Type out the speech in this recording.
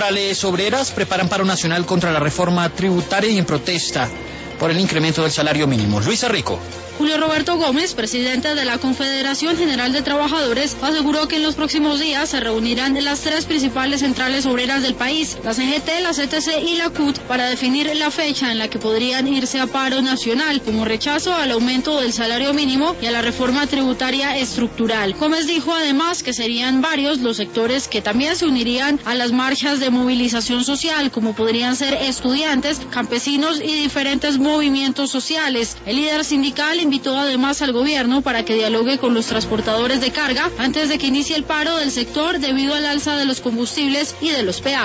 centrales obreras preparan paro nacional contra la reforma tributaria y en protesta por el incremento del salario mínimo. Luisa Rico. Julio Roberto Gómez, presidente de la Confederación General de Trabajadores, aseguró que en los próximos días se reunirán las tres principales centrales obreras del país, la CGT, la CTC y la CUT, para definir la fecha en la que podrían irse a paro nacional, como rechazo al aumento del salario mínimo y a la reforma tributaria estructural. Gómez dijo además que serían varios los sectores que también se unirían a las marchas de movilización social, como podrían ser estudiantes, campesinos y diferentes movimientos sociales. El líder sindical invitó además al gobierno para que dialogue con los transportadores de carga antes de que inicie el paro del sector debido al alza de los combustibles y de los peajes.